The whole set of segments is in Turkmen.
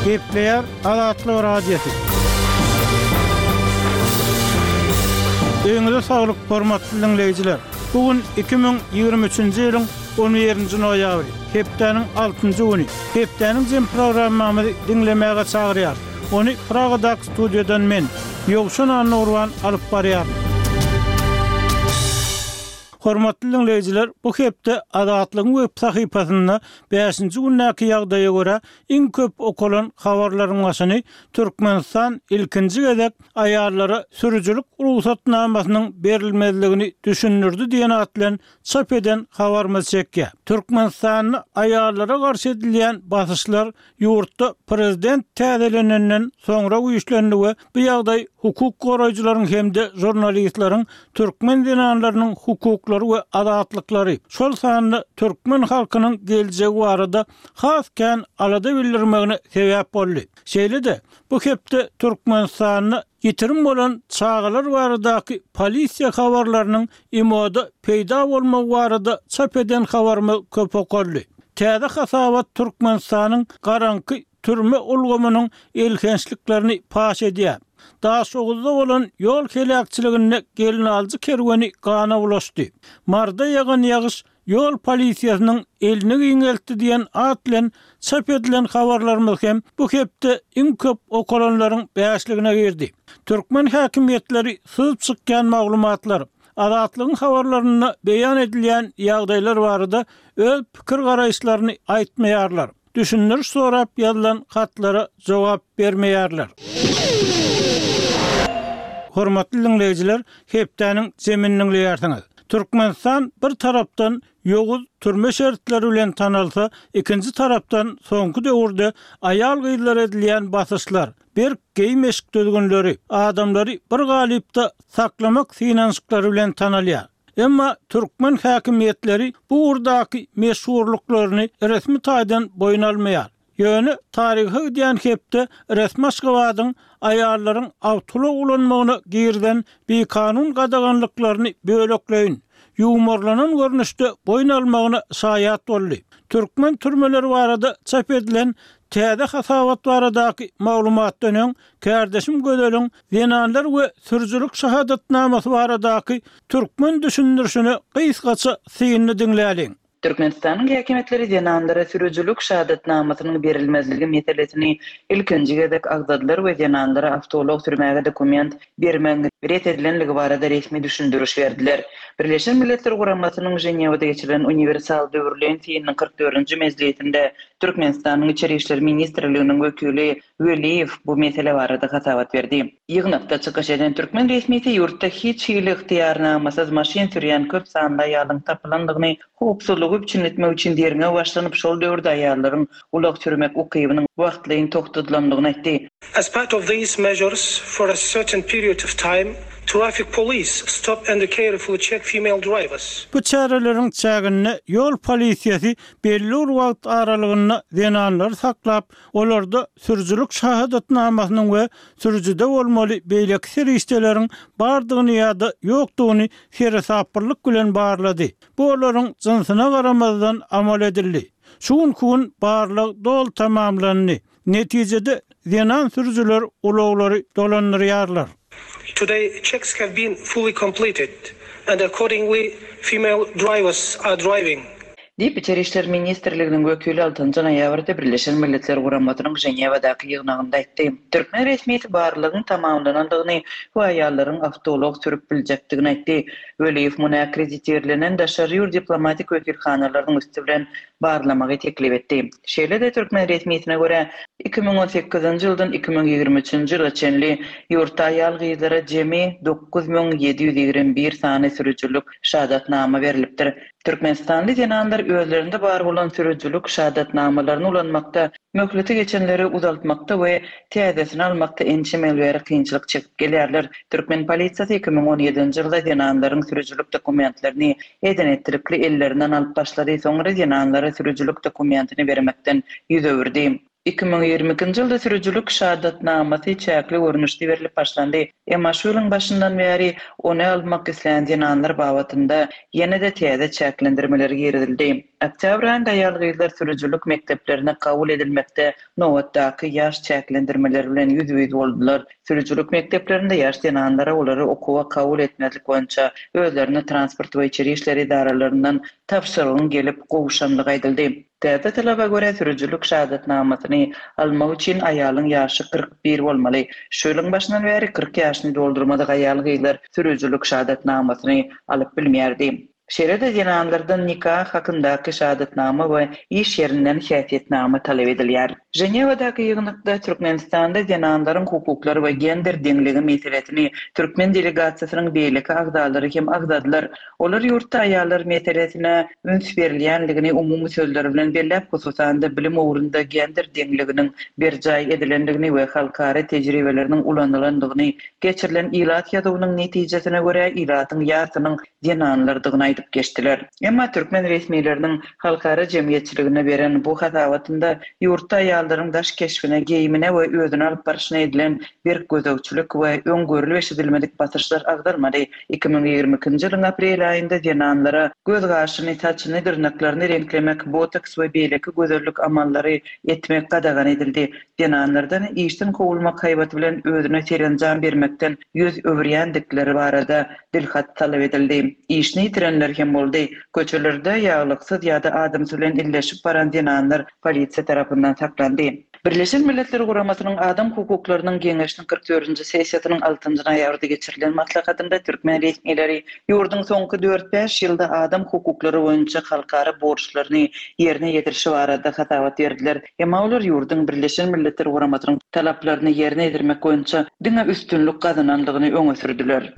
Gepleyer Azatlyk Radiosu. Öňüňizde saglyk, hormatly dinleýijiler. Bugün 2023-nji ýylyň 11-nji noýabry, hepdeniň 6-njy güni. Hepdeniň jem programmamy dinlemäge çagyrýar. Ony Pragadak studiodan men, Ýogşan Anurwan alyp barýar. Hormatly dinleýijiler, bu hepde Azatlygyň web sahypasynda 5-nji günnäki ýagdaýa görä iň köp okulan habarlaryň başyny Türkmenistan ilkinji gezek aýarlara sürüjülük ruhsatnamasynyň berilmezligini düşünürdi diýen atlan çap eden habarmy çekýär. Türkmenistanyň aýarlara garşy edilýän basyşlar ýurtda prezident täzelenenden soňra güýçlendi we bu ýagdaý hukuk goraýjylaryň hemde jurnalistlaryň türkmen dinanlarynyň hukuklary we azatlyklary şol sanyny türkmen halkynyň geljegi barada hasken alada bildirmegine sebäp boldy. Şeýle-de bu hepde Türkmenistanyny ýitirim bolan çağalar baradaky polisiýa habarlarynyň imoda peýda bolmagy barada çap eden habarmy köp okurly. Täze hasabat Türkmenistanyň garanky türme ulgamynyň elkençliklerini paş edýär. Daha soğuzda olan yol kelekçiligine gelin alıcı kerwani gana ulaşdy. Marda ýagan ýagyş yol polisiýasynyň elini giňeltdi diýen atlan çap edilen habarlarymyz hem bu hepde iň köp okulanlaryň bäşligine girdi. Türkmen häkimiýetleri syzyp çykkan maglumatlar, azatlygyň habarlaryna beýan edilýän ýagdaýlar barada öz pikir garaýşlaryny aýtmaýarlar. Düşünür sorap ýazylan hatlara jogap bermeýärler. Hormatly dinleýijiler, hepdeniň zemininiň ýertiňiz. Türkmenistan bir tarapdan ýoguz türme şertleri bilen tanalsa, ikinji tarapdan soňky döwürde aýal gyýlar edilýän basyşlar, bir geýmeşik dözgünleri, adamlary bir galypda saklamak finansyklary bilen tanalýar. Emma Türkmen häkimiýetleri bu urdaky meşhurlyklaryny resmi taýdan boyun almaýar. Ýöne tarihy diýen hepde resmi aşgabadyň aýarlaryň awtula ulanmagyna girden bir kanun gadaganlyklaryny bölekleýin. Ýumorlanan görnüşde boyun almagyna şaýat boldy. Türkmen türmeleri barada çap edilen täze hasabat baradaky maglumatdan öň kärdeşim gödeliň zenanlar we sürüjülük şahadatnamasy baradaky türkmen düşünürşini gysgaça syny dinläliň. Türkmenistanyň häkimetleri zenanlara sürüjülük şahadatnamasynyň berilmezligi meselesini ilkinji gezek agdadylar we zenanlara awtolog türmäge dokument bermegi ret edilenligi barada resmi düşündürüş berdiler. Birleşen Milletler Guramasynyň Jenewada geçirilen universal döwürlenýän 44-nji mezgilinde Türkmenistanyň Içeri işler ministrliginiň wekili Weliýew bu mesele barada hasabat berdi. Ýygnakda çykyş eden türkmen resmiýeti ýurtda hiç hili ihtiýarnamasyz maşin sürýän köp sanda ýalyň tapylandygyny howpsuzlygy üçin etmek üçin derine başlanyp şol döwürde aýarlaryň ulag sürmek ukybynyň wagtlyň toktadylandygyny aýtdy. As part of these measures for a certain period of time, traffic police stop and carefully check female drivers. Bu çarelerin çägine yol polisiýasy belli wagt aralygyna zenanlar saklap, olarda sürüjülük şahadatnamasynyň we sürüjüde bolmaly beýleki serişdeleriň bardygyny ýa-da ýokdugyny serhesaplyk bilen barlady. Bu olaryň jynsyna garamazdan amal edildi. Şuň gün barlyk dol tamamlandy. Netijede zenan sürüjüler ulaglary dolandyrýarlar. Today, checks have been fully completed, and accordingly, female drivers are driving. Diýip İçeri işler ministrliginiň wekili 6-njy noýabrda Birleşen Milletler Guramasynyň Jenewadaky ýygnagynda aýtdy. Türkmen resmiýeti barlygyň tamamlanandygyny we aýallaryň awtolog sürüp biljekdigini aýtdy. Weliýew muny akkrediterlenen daşary ýur diplomatik wekilhanalarynyň üstü bilen barlamagy teklip etdi. Şeýle-de Türkmen resmiýetine görä 2018-nji ýyldan 2023-nji ýyla çenli ýurtda aýal gyýlara jemi 9721 sany sürüjülük şahadatnama berilipdir. Türkmenistanly zenanlar özlerinde bar bolan sürüjülük şahadatnamalaryny ulanmakda, möhleti geçenleri uzaltmakda we täzesini almakda ençemel we kynçylyk çekip gelýärler. Türkmen polisiýasy 2017-nji ýylda zenanlaryň sürüjülük dokumentlerini eden ettirikli ellerinden alyp başlady. Soňra zenanlara sürüjülük dokumentini bermekden ýüz öwürdi. 2022-nji ýylda sürüjülük şahadatnamasy çäkli görnüşde berilip başlandy. Emma şu ýylyň başyndan bäri ony almak isleýän dinanlar babatynda ýene-de täze çäklendirmeler giridildi. Oktyabr aýynda ýalygyzlar sürüjülük mekdeplerine kabul edilmekde nowatdaky ýaş çäklendirmeler bilen ýüz-ýüz boldular. Sürüjülük mekdeplerinde ýaş dinanlara olary okuwa kabul etmezlik boýunça özlerini transport we içeri işleri idaralaryndan tapşyrygyň gelip gowuşanlygy aýdyldy. Täze talaba göre sürüjülük şahadatnamasyny almak üçin aýalyň ýaşy 41 bolmaly. Şu ýylyň başyndan bäri 40 ýaşyny doldurmadyk aýalgylar sürüjülük şahadatnamasyny alyp bilmärdi. Şeride dinanlardan nikah hakyndaky şahadatnama we iş ýerinden şäheriyetnama talap edilýär. Ženewadaky ýygnykda Türkmenistanda dinanlaryň hukuklary we gender deňligi meselesini Türkmen delegasiýasynyň beýleki agdalary hem agdadylar. Olar ýurtda aýallar meselesine üns berilýänligini umumy sözler bilen belläp, hususan bilim ugrunda gender deňliginiň berjaý edilendigini we halkara tejribeleriniň ulandylandygyny, geçirilen ilat ýazywynyň netijesine görä ilatyň ýasynyň dinanlardygyny aýdyp geçdiler. Emma Türkmen resmiýetleriniň halkara jemgyýetçiligine beren bu hasawatynda ýurtda aýallaryň daş keşfine, geyimine we özüne alyp barşyna edilen bir gözegçilik we öňgörüli eşidilmedik basyrçlar agdarmady. 2022-nji ýylyň aprel aýynda dinanlara göz gaşyny, taçyny, dyrnaklaryny renklemek, botoks we beýleki gözellik amallary etmek gadagan edildi. Dinanlardan işden kowulmak haýbaty bilen özüne serenjan bermekden ýüz öwürýändikleri barada dilhat talap edildi. İşini itirenler hem boldy. Köçelerde ýaglyksız ýa-da adamsy bilen illeşip baran dinanlar polisiýa tarapyndan saklandy. Birleşen Milletler Guramasynyň Adam hukuklarynyň Geňeşiniň 44-nji sessiýasynyň 6-njy noýabrda geçirilen maslahatynda türkmen resmiýetleri ýurdun soňky 4-5 ýylda adam hukuklary boýunça halkara borçlaryny ýerine ýetirişi barada hasawat berdiler. Emma olar ýurdun Birleşen Milletler Guramasynyň talaplaryny ýerine ýetirmek boýunça diňe üstünlük gazanandygyny öňe sürdiler.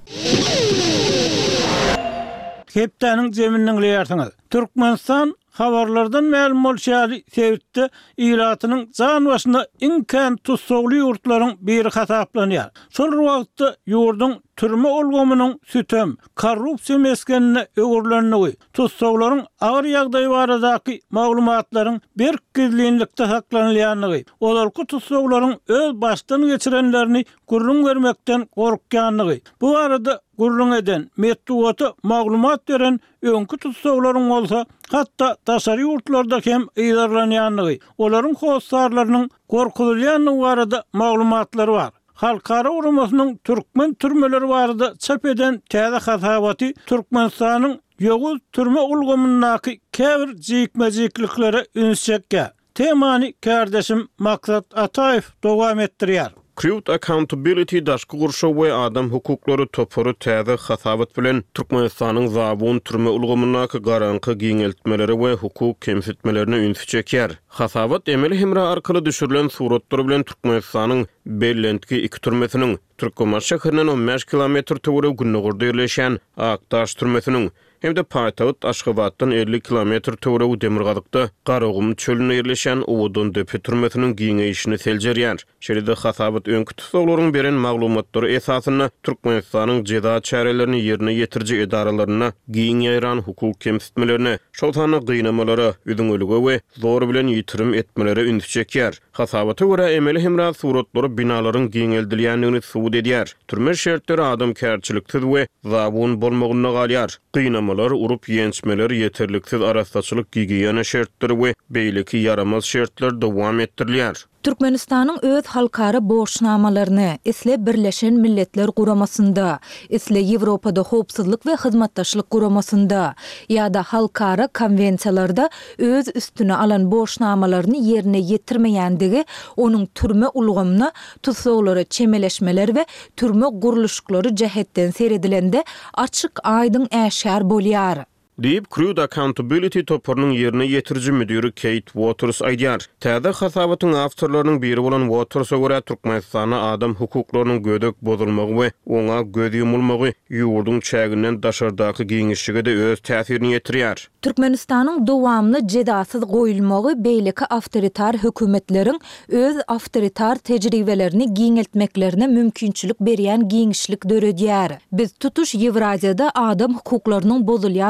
Hepdeniň jeminiň leýärsiňiz. Türkmenistan habarlardan ma'lum bolýary sebäpde ilatynyň jan başynda iňken tutsagly ýurtlaryň biri hasaplanýar. Şol wagtda ýurdun türme olgamynyň sütem, korrupsiýa meskenine öwürlenýär. Tutsaglaryň agyr ýagdaý baradaky maglumatlaryň berkizlilikde saklanýanlygy, olarky tutsaglaryň öz başdan geçirenlerini gurrun görmekden gorkýanlygy. Bu arada gurrun eden, metduwaty maglumat beren öňkü tutsaglaryň bolsa, hatda taşary ýurtlarda hem ýylarlanýanlygy, olaryň howsarlarynyň gorkulýanlygy barada maglumatlary bar. Halkara uramasynyň türkmen türmeleri barada çap eden täze hasabaty Türkmenistanyň ýogul türme ulgamyndaky käbir jikmejikliklere ünsçekkä. Temany kardeşim Maksat Ataýew dowam etdirýär. Crowd Accountability daşky gurşa we adam hukuklary topory täze hasabat bilen Türkmenistanyň zabun türme ulgamyndaky garanky giňeltmeleri we hukuk kemsitmelerini ünsü çekýär. Hasabat emeli hemra arkaly düşürilen suratlar bilen Türkmenistanyň bellentki iki türmesiniň Türkmenbaş şäherinden 15 kilometr töwere günnägirde ýerleşen Aktaş türmesiniň hem de Paýtagyt Aşgabatdan 50 kilometr töwere Demirgazykda Garagum çölüne ýerleşen Owudun Depe türmesiniň giňeýişini seljerýär. Şeride hasabat öňkü tutsaglaryň beren maglumatlary esasyna Türkmenistanyň jeda çärelerini ýerine ýetirji edaralaryna giňeýran hukuk kemsitmelerini, şoltany gynamalara, üdüňölüge we zor bilen ýitirim etmeleri ünsü çekýär. Hasabata görä emeli hemra suratlary binalaryň giňeldilýänligini subut edýär. Türme şertleri adam kärçiliksiz we zabun bolmagyna galýar. Gynamalar, urup ýençmeler, ýeterliksiz arastaçylyk gigiýene şertleri we beýleki yaramaz şertler dowam etdirilýär. Türkmenistanyň öz halkara borçnamalaryny isle Birleşen Milletler Guramasynda, isle Ýewropada howpsuzlyk we hyzmatdaşlyk guramasynda ýa-da halkara konwensiýalarda öz üstüne alan borçnamalaryny ýerine ýetirmeýändigi onuň türme ulgamyna tutsaglary çemeleşmeler we türme guruluşlary jähetden seredilende açyk aýdyň äşär bolýar. Deep Crowd Accountability toporunyň ýerine ýetirji müdiri Kate Waters aýdýar. Täze hasabatyň awtorlarynyň biri bolan Waters'a görä Türkmenistana adam hukuklarynyň gödek bozulmagy we oňa göz ýumulmagy ýurdun çäginden daşardaky giňişige de öz täsirini ýetirýär. Türkmenistanyň dowamly jedasyz goýulmagy beýleki awtoritar hökümetleriň öz awtoritar tejribelerini giňeltmeklerine mümkinçilik berýän giňişlik döredýär. Biz tutuş Ýewraziýada adam hukuklarynyň bozulýandygyna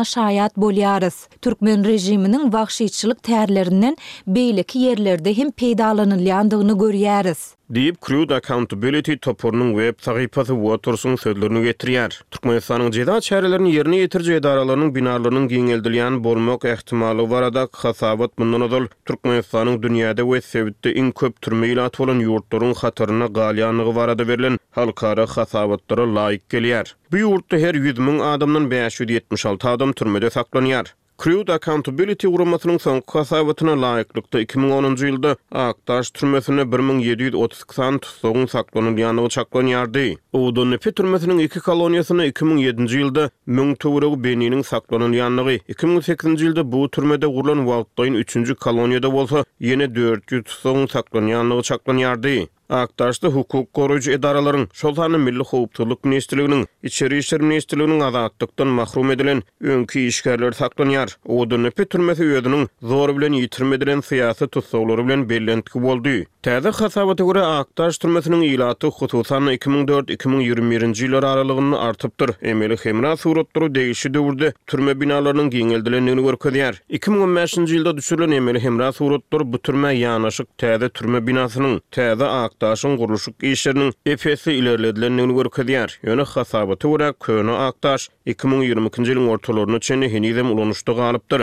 şaýat bolýarys. Türkmen rejiminiň wagşyçylyk tärlerinden beýleki ýerlerde hem peýdalanylýandygyny görýäris. Deep Crude Accountability toporunun web sahypasy Waters'un sözlerini getirýär. Türkmenistanyň jeda çärelerini ýerine ýetirje edaralarynyň binalarynyň giňeldilýän bolmak ähtimaly barada hasabat mundan ozal Türkmenistanyň dünýäde we sebitde iň köp türme ýylat bolan ýurtlaryň hatyryna galýanlygy barada berilen halkara hasabatlara laýyk gelýär. Bu ýurtda her 100.000 adamdan 576 adam türmede saklanýar. Crude Accountability guramasynyň soňky hasabatyna laýyklykda 2010-njy ýylda Aktaş türmesine 1730 tutsagyň saklanylýanlygy çaklanýardy. Odan Nefe türmesiniň 2 koloniýasyna 2007-nji ýylda 1000 töwereg beniniň saklanylýanlygy, 2008-nji ýylda bu türmede gurulan wagtdaýyn 3-nji koloniýada bolsa, ýene 400 tutsagyň saklanýanlygy çaklanýardy. Aktaşda hukuk goruýjy edaralaryň, şoltany Milli Howpsuzlyk Ministrliginiň, İçeri işler Ministrliginiň azatdykdan mahrum edilen öňki işgärler saklanýar. Odan Nefe türmesi öýüdiniň zor bilen ýitirmedilen syýasy tutsaglary bilen bellendik boldy. Täze hasabata görä Aktaş türmesiniň ýylaty hususan 2004-2021-nji ýyllar aralygyny artypdyr. Emeli hemra suratlary değişi döwürde türme binalarynyň giňeldilendigini görkezýär. 2015-nji ýylda düşürilen emeli hemra suratlary bu türme ýanaşyk täze türme binasynyň täze Aktaşyň guruluşyk işleriniň efesi ilerledilendigini görkezýär. Ýöne hasabaty görä köne Aktaş 2022-nji ýylyň ortalaryna çenli henizem ulanuşda galypdyr.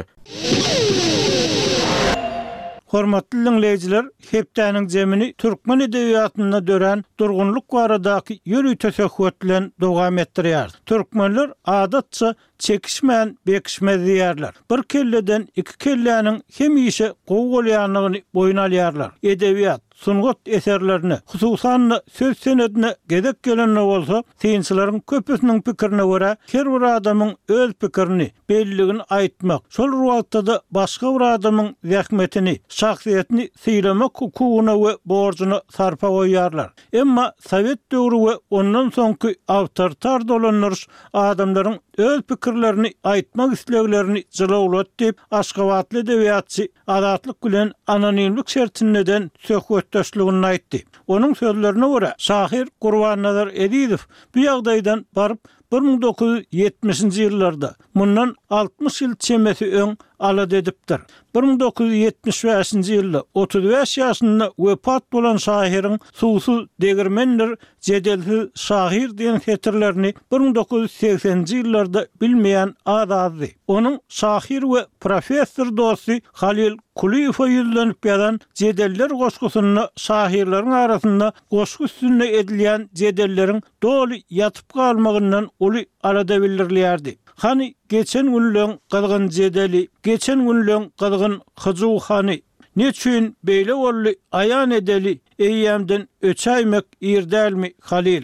Hormatly dinleyijiler, hepdäniň jemini türkmen edebiýatyna dören durgunluk baradaky ýörü teşekkür bilen dowam etdirýär. Türkmenler adatça çekişmän bekişmez diýerler. Bir kelleden iki kelläniň hem işe gowy bolýanlygyny boyun alýarlar. Edebiýat, sungat eserlerini, hususan söz senedine gedek gelenler bolsa, synçylaryň köpüsiniň pikirine görä, her bir adamyň öz pikirini, belligini aýtmak, şol wagtda başga bir adamyň zähmetini, şahsiýetini syýlamak hukugyna we borjuna sarpa goýarlar. Emma Sowet döwrü we ondan soňky awtoritar dolanlar adamlaryň öz pikirlerini aýtmak isleglerini jylawlat diýip Aşgabatly edebiýatçy azatlyk bilen anonimlik şertinden söhbetdeşligini aýtdy. Onuň sözlerine görä, şahyr Gurbanazar Edizow bu ýagdaýdan baryp 1970-nji ýyllarda mundan 60 ýyl çemesi öň alad edipdir. 1975-nji ýylda 35 ýaşynda wepat bolan şahyryň Suwsuz Degirmenler jedelsiz şahyr diýen hetirlerini 1980-nji ýyllarda bilmeýän azady. Onuň şahyr we professor dosty Halil Kuliýew ýüzlenip ýazan jedeller goşgusyny şahyrlaryň arasynda goşgu üstüne edilýän jedelleriň doly ýatyp galmagyndan uly arada bildirilýärdi. Hani geçen günlüň galgyn jedeli, geçen günlüň galgyn Hyjowhany neçün beýle bolly aýan edeli eýýämden öçäýmek ýerdälmi Halil?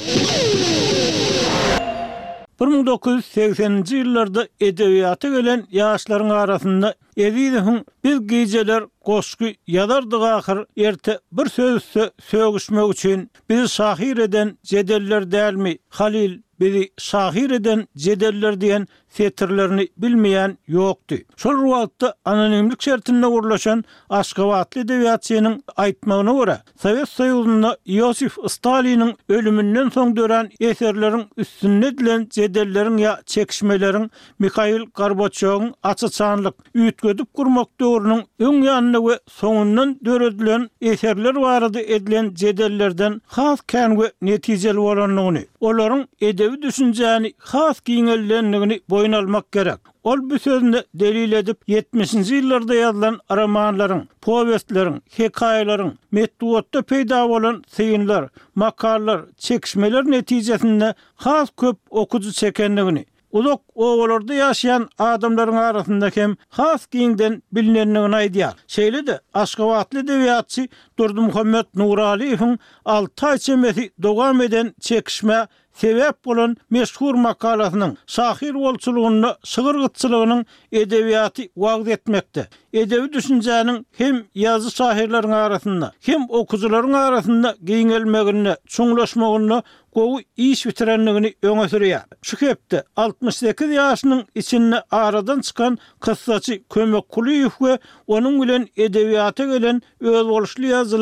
1980-nji ýyllarda edebiýata gelen ýaşlaryň arasynda Edizowyň biz gejeler goşky ýazardyk ahyr erte bir sözse sögüşmek üçin bizi şahyr eden jedeller dälmi Halil? Bizi şahyr eden jedeller diýen setirlerini bilmeýän ýokdy. Şol wagtda anonimlik şertinde gurulşan Aşgabatly edebiýatçynyň aýtmagyna görä, Sowet Soýuzynda Iosif Staliniň ölümünden soň dören eserleriň üstünde edilen jedelleriň ýa çekişmeleriň Mikhail Gorbaçowyň açyçanlyk üýtgedip gurmak döwrüniň öň ýanyna we soňundan döredilen eserler barada edilen jedellerden has kän we netijeli bolanlygyny, olaryň edebi düşünjäni has giňellenligini boyun almak gerek. Ol bu sözünde delil edip 70-nji ýyllarda ýazylan romanlaryň, powestleriň, hekaýalaryň, metduatda peýda bolan syýynlar, makallar, çekişmeler netijesinde has köp okuju çekenligini, uzak owalarda ýaşaýan adamlaryň arasynda hem has giňden bilinenligini aýdýar. Şeýle de Aşgabatly edebiýatçy Durdymuhammed Nuraliýewiň 6 aý çemesi dowam eden çekişme sebep bolan meşhur makalasynyň şahyr bolçulugyny, şygyrgytçylygynyň edebiýaty wagt etmekde. Edebi düşünjäniň hem ýazy şahyrlaryň arasynda, hem okujularyň arasynda giňelmegine, çuňlaşmagyna gowy iş bitirenligini öňe sürýär. Şu hepde 68 ýaşynyň içinde aradan çykan kyssaçy Kömek Kuliýew we onuň bilen edebiýata gelen öz boluşly ýazylar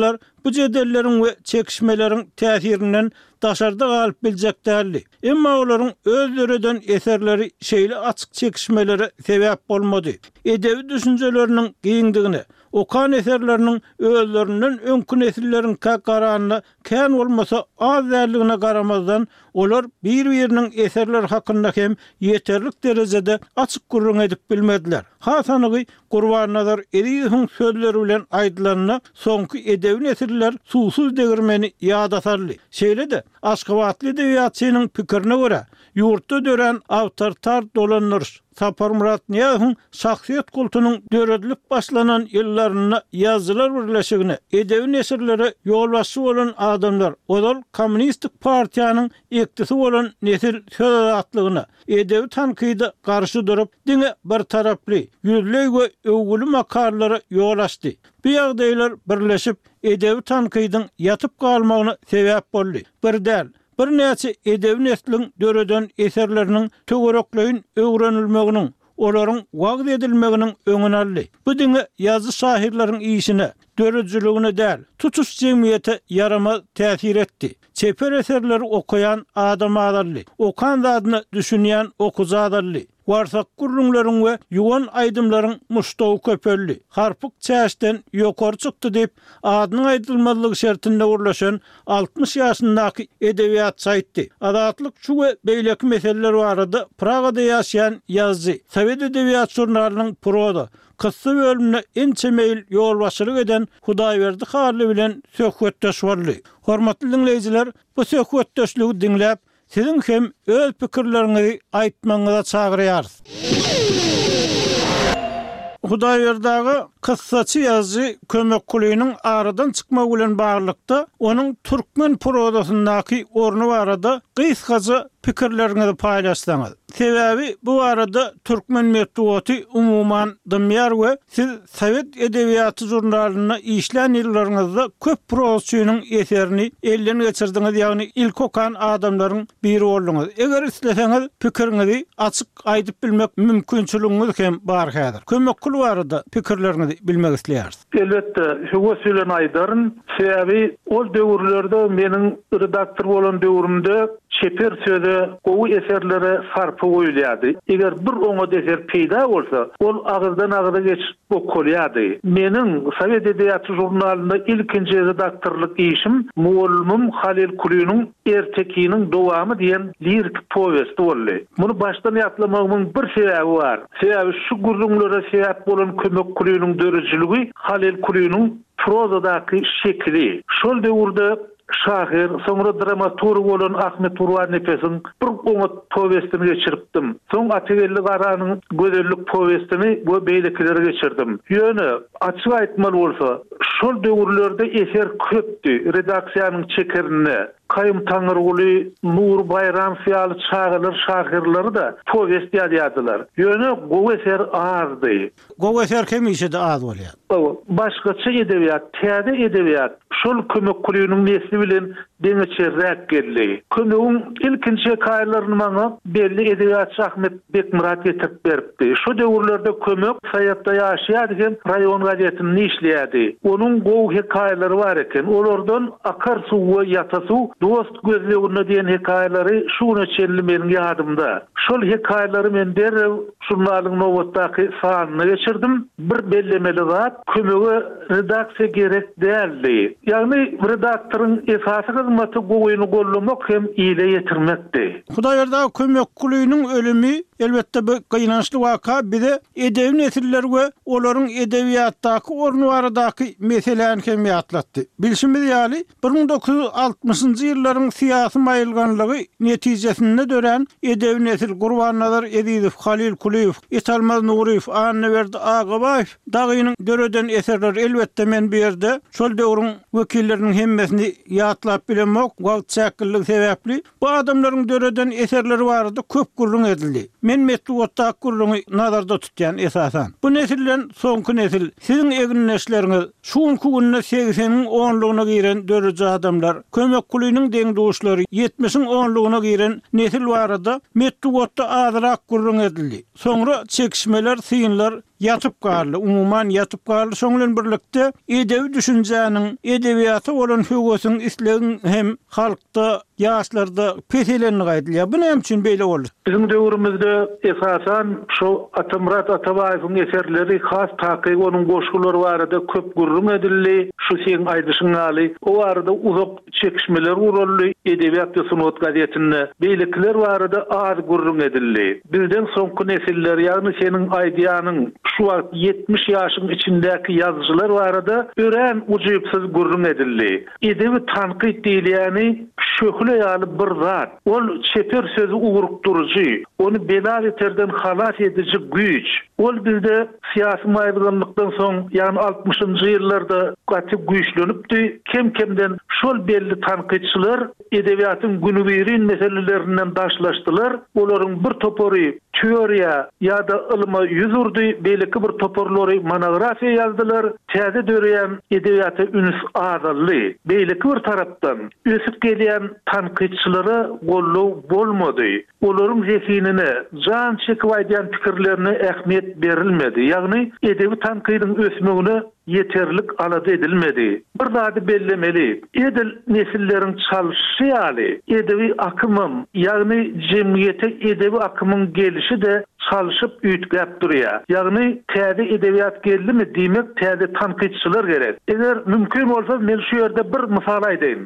bu jedellerin we çekişmelerin täsirinden daşarda galyp biljekdärli. Emma olaryň özleriden eserleri şeýle açyk çekişmelere sebäp bolmady. Edebi düşünceleriniň giňdigine, okan eserleriniň özlerinden öňkü nesilleriň karanyna kän bolmasa az därligine garamazdan olar bir-biriniň eserler hakynda hem yeterlik derejede açyk gurrun edip bilmediler. Hasanygy Gurbannazar Ediýewiň sözleri bilen aýdylanyna soňky edebi nesiller susuz degirmeni ýada sarly. Şeýle de Aşgabatly edebiýatçynyň pikirine görä, ýurtda dören awtortar dolanýar. Sapar Murat Niýazowyň şahsiýet kultunyň döredilip başlanan ýyllaryna ýazgylar birleşigine edebi nesirlere ýolbaşçy bolan adamlar, olar Kommunistik partiýanyň ektisi bolan nesil söýatlygyna edebi tankyda garşy durup diňe bir taraply, ýüzlüg we öwgüli makallara ýol açdy. Bu ýagdaýlar birleşip edebi tankydyň ýatyp galmagyna sebäp boldy. Birdäl bir näçe edebi nesliniň döreden eserleriniň töwerekleýin öwrenilmeginiň, olaryň wagt edilmeginiň öňüne aldy. Bu diňe ýazgy şairleriň işine, döredjiligine däl, tutuş jemgyýete yaramaz täsir etdi. Çeper eserleri okuyan adam adally, okan zadyny düşünýän okuza adally. Warsak gurrunlaryň we ýuwan aýdymlaryň muştawy köpelli. Harpyk çäşden ýokary çykdy diýip adynyň aýdylmalygy şertinde urlaşan 60 ýaşyndaky edebiýatçy aýtdy. Adatlyk şu we beýleki meseleler barada Pragada ýaşaýan ýazgy Sowet edebiýat jurnalynyň proda kıssa bölümüne ençe meýil ýolbaşçylyk eden Hudaýberdi Harly bilen söhbetdeş boldy. Hormatly dinleýijiler, bu söhbetdeşligi dinläp sizin hem öz pikirleriňizi aýtmaňyza çagyrýarys. Hudaýberdagy kıssaçy ýazgy Kömek Kulynyň aradan çykmagy bilen baglykda onuň türkmen prozasyndaky orny barada gysgaça pikirleriňizi paýlaşsaňyz. Sebäbi bu arada türkmen metduaty umuman dymýar we siz Sowet edebiýaty jurnalyna işlän ýyllaryňyzda köp prozçynyň eserini elden geçirdiňiz, ýagny ilk okan adamlaryň biri boldyňyz. Eger isleseňiz pikiriňizi açyk aýdyp bilmek mümkinçiligiňiz hem bar häzir. Kömek Kuly barada pikirleriňizi bilmek isleýäris. Elbetde, şu gösülen aýdaryn sebäbi ol döwürlerde meniň redaktor bolan döwrümde çeper söze gowy eserlere sarpy goýulýardy. Eger bir oňa eser peýda bolsa, ol agyrdan agyra geçip okulýardy. Meniň Sowet edebiýaty jurnalyna ilkinji redaktorlyk işim muallymym Halil Kulynyň Ertekiniň dowamy diýen lirik powest boldy. Muny başdan ýatlamagymyň bir sebäbi bar. Sebäbi şu gurrunlara sebäp bolan Kömek Kulynyň döredjiligi Halil Kulynyň prozadaky şekli. Şol döwürde şair, soňra dramaturg bolan Ahmet Urwan Nefesiň bir oňa powestini geçiripdim. Soň Ategelli Garanyň gözellik powestini bu beýlekilere geçirdim. Ýöne açyk aýtmaly bolsa, şol döwürlerde eser köpdi. Redaksiýanyň çekerine Kayyum Taňryguly, Nur Bayram fiýaly şairler da powest ýazýardylar. Ýöne gowy eser azdy. Gowy eser hem işede az bolýar. Başgaça edebiýat, täze edebiýat şol Kömek Kulynyň nesli bilen deňeçerräk geldi. Kömegiň ilkinji hekaýelerini maňa belli edebiýatçy Ahmet Bekmurat ýetirip beripdi. Şu döwürlerde Kömek Saýatda ýaşaýardygan raýon gazetini işleýärdi. Onuň gowy hekaýeleri bar eken. Olardan akar suw we ýata suw dost gözlegine diýen hekaýeleri şuna çelli meniň ýadymda. Şol hekaýeleri men derrew jurnalyň nowatdaky sanyna geçirdim. Bir bellemeli zat Kömege redaksiýa gerek däldi. Ýagny redaktoryň esasy hyzmaty goýuny gollamak hem ýyle ýetirmekdi. Hudaýberdagy Kömek Kulynyň ölümi elbetde bir gynançly waka, bide edebi nesiller we olaryň edebiýatdaky orny baradaky meselelerini hem ýatlatdy. Bilşimiz ýaly 1960-njy ýyllaryň syýasy maýylganlygy netijesinde dören edebi nesil Gurbannazar Ediýew, Halil Kuly, Etalmaz Nuriýew, Anneberdi Agabaýew dagynyň döreden eserler elbetde men bir ýerde şol döwrüň wekilleriniň hemmesini ýatlap bilemek wagt çäkilligi sebäpli bu adamlaryň döreden eserleri barada köp gurrun edildi. Men metduatda gurruny nazarda tutýan esasan. Bu nesilden soňky nesil siziň egin neşleriniz şuňky günne 80-iň 10-lugyna giren dörejji adamlar, Kömek Kulynyň deňduşlary 70-iň 10-lugyna giren nesil barada metduatda azrak gurrun edildi. Soňra çekişmeler, syňlar yatyp garly, umuman yatyp garly. Şoňlan birlikde edebi düşünjäniň, edebiýata bolan höwgesin islegin hem halkda, ýaşlarda petelenini gaýdylýar. Bu näme üçin beýle boldy? Bizim döwrümizde esasan şu Atamurat Atabaýewiň eserleri has taky onuň goşgulary barada köp gurrun edildi. Şu seň aýdyşyňaly o arada uzak çekişmeler uruldy. Edebiýat we sunat gazetinde beýlikler barada az gurrun edildi. Bizden soňky nesiller, ýagny senin aýdýanyň şu 70 ýaşyň içindäki ýazgyçylar barada ören ujuýupsyz gurrun edildi. Edebi tanqid diýilýäni şöhle ýaly bir zat. Ol çeper sözü ugrukduruji, onu belal eterden halas edici güç. Ol bizde siyasi maýdanlykdan soň, ýani 60-njy ýyllarda gaty güýçlenipdi. Kem-kemden şol belli tanqidçiler edebiýatyň günübirin meselelerinden daşlaşdylar. Olaryň bir topory teoriýa ýa-da ilma ýüzurdy, belki bir toporlary monografiýa ýazdylar. Täze döreýän edebiýata üns azally. Belki bir tarapdan ösüp gelýän tanqidçilere gollaw bolmady. Olaryň zehinine, jan çekip aýdýan pikirlerine ähmiýet berilmedi. Ýagny edebi tanqydyň ösmegine yeterlik alady edilmedi. Bir zady bellemeli. Edil nesilleriň çalyşy ýaly edebi akymym, ýagny jemgyýete edebi akymyň gelişi de çalyşyp üýtgäp durýar. Ýagny täze edebiýat geldimi diýmek täze tanqidçiler gerek. Eger mümkin bolsa men şu ýerde bir mysal aýdayım.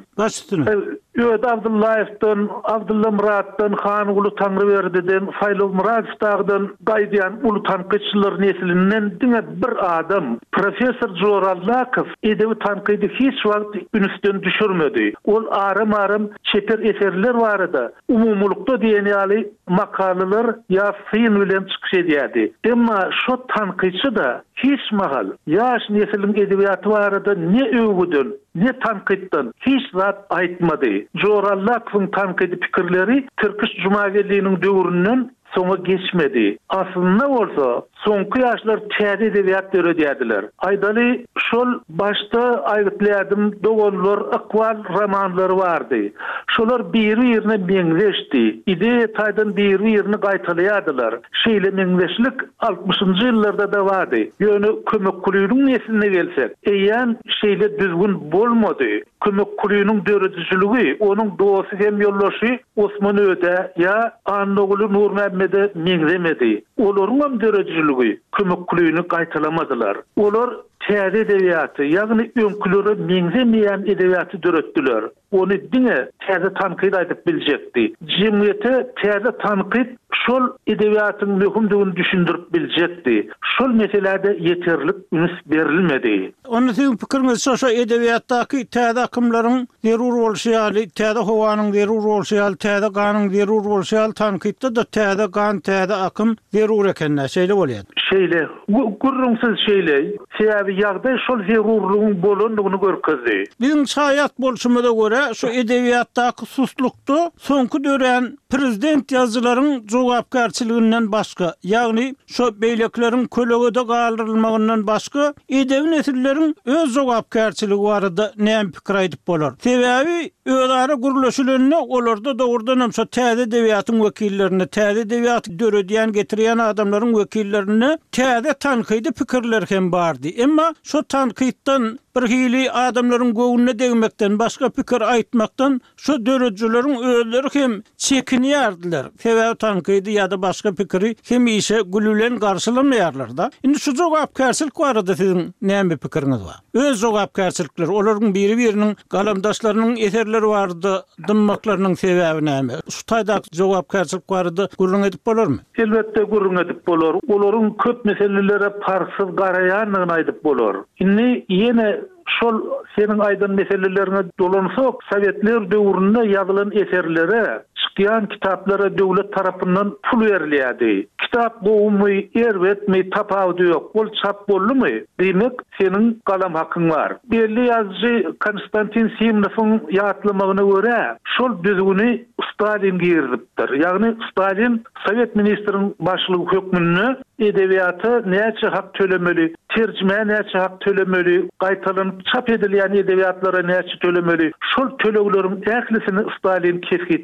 Öýt Abdullaýewden, Abdulla Muratdan, Hanyguly Tanryberdi'den, Faýlul Muratowdan gaýdýan ulu tanqidçiler nesilinden diňe bir adam, professor Jorallakow edebi tanqidi hiç wagt ünsden düşürmedi. Ol arym-arym çeper eserler barada umumlukda diýen ýaly makalalar ýa syn bilen çykyş edýärdi. Emma şu tanqidçi da hiç mahal ýaş nesiliň edebiýaty barada ne öwgüden, ne tanqidden hiç zat aýtmady. Jorallakowyň tanqidi pikirleri Türkiş Cumhuriyetiniň döwründen soňa geçmedi. Aslında bolsa soňky ýaşlar täze edebiýat döredýärdiler. Aýdaly şol başda aýdyplarym dogonlar aqwal romanlary bardy. Şolar biri-birine meňzeşdi. Ideýa taýdan biri-birini gaýtalýardylar. Şeýle meňzeşlik 60-njy ýyllarda da bardy. Ýöne kömek kulüýüniň nesline gelsek, eýen şeýle düzgün bolmady. Kömek kulüýüniň dörediciligi, onuň dogusy hem ýollaşy Osman Öde ýa Annoğlu Nurmehmede meňzemedi. Olaryň dörediciligi kömek kulüýüni gaýtalamadylar. Olar täze edebiýaty, ýagny öňkülere meňzemeýän edebiýaty döretdiler. Onu diňe täze tanqid aýdyp biljekdi. Jemgyýete täze tanqid şol edebiýatyň möhümdigini düşündirip biljekdi. Şol meselede yeterlik üns berilmedi. Onu siň pikiriňiz şo edebiýatdaky täze akymlaryň zerur bolşy ýaly, täze howanyň zerur bolşy ýaly, täze ganyň zerur bolşy ýaly tanqidde de täze gan, täze akym zerur ekenler şeýle bolýar. Şeýle, gurrunsyz şeýle, sebäbi ýagdaý şol zerurlygyň bolandygyny görkezdi. Bizim şaýat bolşumyda görä şu edebiýatdaky suslukdy soňky dören prezident ýazgylaryň jogapkärçiliginden başga, ýagny şu beýlekleriň kölegede galdyrylmagyndan başga edebi nesilleriň öz jogapkärçiligi barada näme pikir aýdyp bolar. Sebäbi öýdäri gurulşylaryny olarda dogrudan hem şu täze edebiýatyň wekillerine, täze edebiýat döredýän getirýän adamlaryň wekillerine täze tanqidi pikirler hem bardy. Emma şu tanqidden bir hili adamlaryň göwüne degmekden, başga pikir aýtmakdan şu döredijileriň özleri hem çekinýärdiler. Sebäbi tanqidi ýa-da başga pikiri hem işe gülülen garşylanmaýarlar da. Indi şu jogapkärçilik barada siziň näme pikiriňiz bar? Öz jogapkärçilikler, olaryň biri-biriniň galamdaşlarynyň eserleri bardy, dymmaklarynyň sebäbi näme? Şu taýda jogapkärçilik barada gurrun edip bolarmy? Elbetde gurrun edip bolar. Olaryň köp meselelere parsyz garaýanlygyny aýdyp bolar. Indi ýene şol senin aýdan meselelerine dolansak, Sovetler döwründe ýazylan eserlere, çykýan kitaplara döwlet tarapyndan pul berilýärdi. Kitap goýumy, erwetmi, tapawdy ýok. Ol çap boldumy? Demek senin galam hakyň bar. Belli ýazgy Konstantin Simonowyň ýatlymagyna görä, şol düzgüni Stalin girdipdir. Ýagny Stalin Sovet ministriniň başlygy hökmüne edebiýata näçe hak tölemeli, terjime näçe hak tölemeli, gaýtalanyp çap edilýän edebiýatlara näçe tölemeli. Şol tölegleriň ählisini Stalin kesgitläpdir.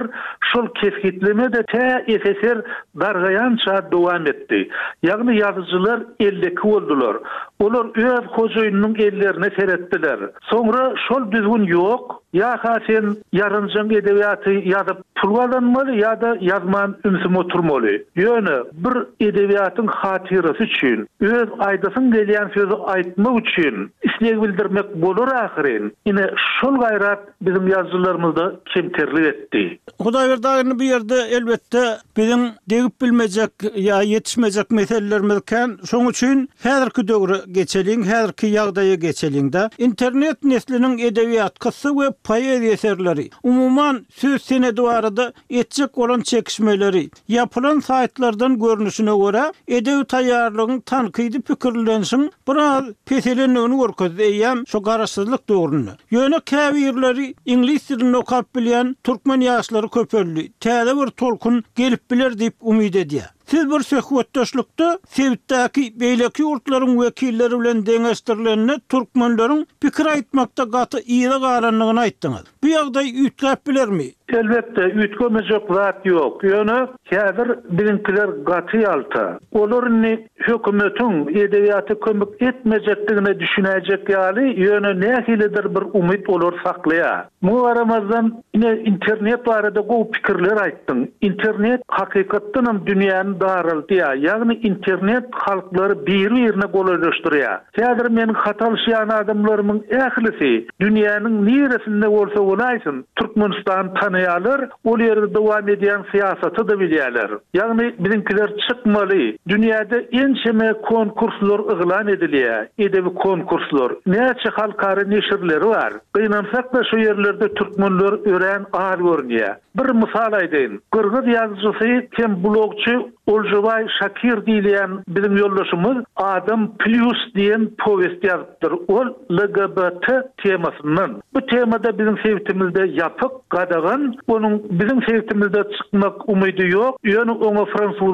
Häzir şol keskitleme de SSR dargayança dowam etdi. Ýagny ýazyjylar eldeki boldular. Olar öz hojaýynyň ellerine seretdiler. Soňra şol düzgün ýok, ýa-ha sen ýarynjyň edebiýaty ýazyp pul alanmaly ýa-da ýazman ümsüm oturmaly. Ýöne bir edebiýatyň hatyrasy üçin, öz aýdasyn gelýän sözi aýtmak üçin isleg bildirmek bolar ahyren. Ine şol gaýrat bizim ýazyjylarymyzda kemterlik etdi. Hudaýberdi bir ýerde elbetde bizim degip bilmejek ýa ýetişmejek meselelerimiz kan. Şoň üçin häzirki döwre geçeliň, häzirki ýagdaýa geçeliň-de internet nesliniň edebiýat, kıssa we poeziýa eserleri, umuman söz senedi barada etjek bolan çekişmeleri, ýapylan saýtlardan görnüşine görä edebi taýýarlygyň tankydy pikirlenşiň biraz peselenigini görkezýär şo garaşsyzlyk döwründe. Ýöne käbirleri ingliz dilini okap bilýän türkmen ýaşlary köpeldi. Täze bir tolkun gelip biler diýip umyd edýär. Siz bir söhbetdaşlykda Sewitdäki beýleki ýurtlaryň wekilleri bilen deňeşdirilenine türkmenleriň pikir aýtmakda gaty ýyla garanlygyny aýtdyňyz. Bu ýagdaý üýtläp bilermi? Elbette üýtgemejek zat ýok. Ýöne häzir bilinkiler gaty ýalta. Olaryny hökümetiň edebiýaty kömek etmejekdigine düşünäjek ýaly ýöne nähilidir bir umyt olar saklaýar. Bu aramazdan ine internet barada gowy pikirler aýtdyň. İnternet hakykatdan hem dünýäni daraltýar. Ýagny internet halklary bir-birine golaşdyrýar. Häzir meniň hatalşýan adamlarymyň ählisi dünýäniň niresinde bolsa bolaýsyn Türkmenistan tanıyalar, o yerde devam edýän siýasaty da bilýärler. Ýagny bizimkiler çykmaly. Dünýäde ençeme konkurslar yglan edilýär. Edebi konkurslar. Näçe halkary neşirleri bar. Gynansak da şu ýerlerde türkmenler ören ar görnýär. Bir mysal aýdyn. Kırgız ýazgysy hem blogçy Oljubay Şakir diýilen bizim ýoldaşymyz Adam Plus diýen powest ýazdyr. Ol LGBT temasyndan. Bu temada bizim sewtimizde ýapyk gadagan, onun bizim sewtimizde çykmak umydy ýok. Ýöne ona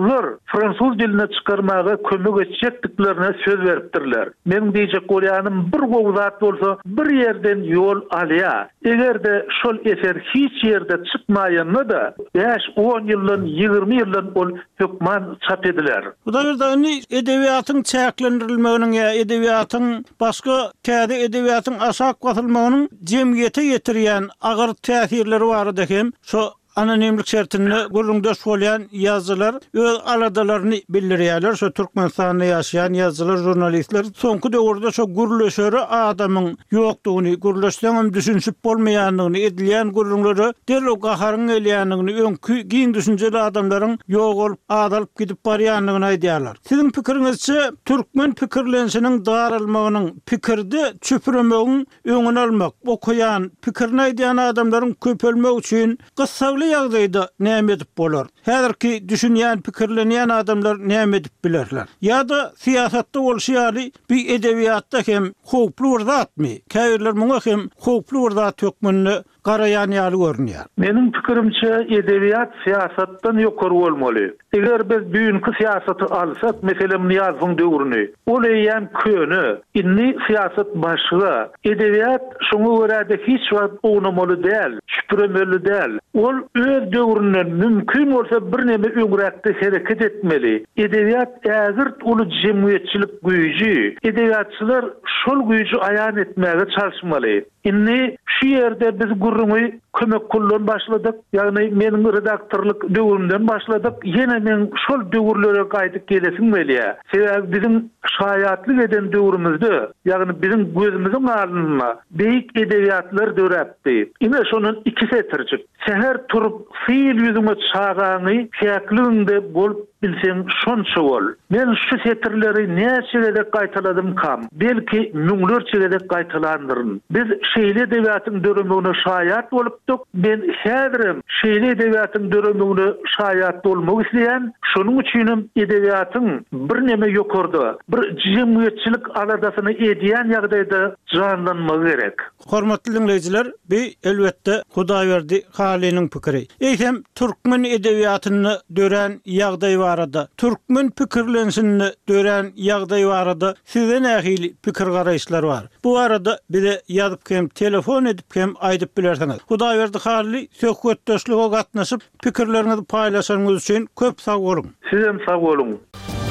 fransuz diline çykarmaga kömek etjekdiklerine söz beripdirler. Meniň diýjek bolýanym bir gowzat bolsa bir ýerden ýol alýar. Egerde şol eser hiç ýerde çykmaýanda da 5-10 ýyldan 20 ýyldan ol hükman çap ediler. Bu da edebiýatyň çäklendirilmeginiň ýa edebiýatyň başga käde edebiýatyň aşak basylmagynyň jemgyýete ýetirýän agyr täsirleri barada hem şo anonimlik şertinde guruldaş bolýan ýazgylar öz aladalaryny bildirýärler. Şo Türkmenistanda ýaşaýan ýazgylar, jurnalistler soňky döwürde şo gurulşary adamyň ýokdugyny, gurulşdan hem düşünşip bolmaýanlygyny, edilýän gurulşary derle gaharyň elýänligini, öňkü giň düşünjeli adamlaryň ýok bolup adalyp gidip barýanlygyny aýdýarlar. Siziň pikiriňizçe türkmen pikirlenşiniň daralmagynyň pikirde çöpüremegiň öňüni almak, okuyan, pikirini aýdýan adamlaryň köpelmek üçin gyssaly ýagdaýda näme edip bolar? Häzirki düşünýän, pikirlenýän adamlar näme edip bilerler? Ýa-da siýasatda bolşýaly bir edebiýatda hem howply bir zatmy? Käbirler muňa hem howply bir zat hökmünde garaýan ýaly görnýär. Meniň pikirimçe edebiýat siýasatdan ýokary bolmaly. Eger biz büyünkü siýasaty alsak, meselem Niýazowyň döwrüni, ol ýan köni, inni siýasat başga. Edebiýat şoňa görä hiç wagt ownamaly däl, şüpüremeli däl. Ol öz döwründen mümkin bolsa bir neme öňrekde hereket etmeli. Edebiýat ägir uly jemgyýetçilik güýji. Edebiýatçylar şol güýji aýan etmäge çalışmaly. Inni şu ýerde biz gurrumy kömek kullan başladyk. Ýagny meniň redaktorlyk döwrümden başladyk. Ýene men şol döwürlere gaýdyp gelesim gelýär. Sebäbi bizim şaýatlyk eden döwrümizde, ýagny bizim gözümiziň aldyna beýik edebiýatlar döräpdi. Ine şonun ikisi etirjik. Seher turup fiil ýüzüme çağany käklinde bolup bilsen şonça bol. Men şu setirleri näçe gaýtaladym kam. Belki müňlerçe gaýtalandyryn. Biz şeýle edebiýatyň döwrüne şaýat bolupdyk. Ben häzirim şeýle edebiýatyň döwrüne şaýat bolmak isleýän, şonuň üçin edebiýatyň bir neme ýokarda, bir jemgyýetçilik aladasyny edýän ýagdaýda janlanmagy gerek. Hormatly dinleýijiler, bu elbetde Hudaýberdi haliniň pikiri. Eýsem türkmen edebiýatyny dören ýagdaý barada, türkmen pikirlenşini dören ýagdaý barada size nähili pikir garaýşlar bar. Bu arada bize ýazyp hem telefon edip hem aýdyp bilersiňiz. Hudaý Berdi Halli söhbetdeşlige gatnaşyp pikirlerinizi paýlaşanyňyz üçin köp sag bolun. Siz hem sag bolun.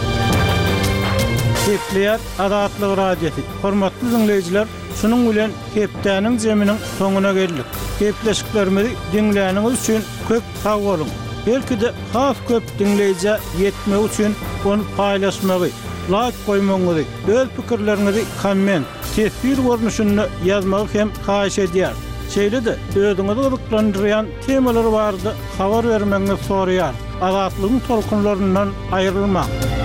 Kepler Adatlyk radiosi. Hormatly dinleýijiler, şunuň bilen Kepdäniň jeminiň soňuna geldik. Kepleşiklerimizi dinleýäniňiz üçin köp sag bolun. Belki de has köp dinleýije ýetmek üçin onu paýlaşmagy, like goýmagy, öz pikirlerinizi komment, tesbir görnüşünde ýazmagy hem haýyş edýär. Şeýle de özüňizi gyzyklandyrýan temalar bardy, habar bermeňizi soraýar. Adatlygyň tolkunlaryndan aýrylma.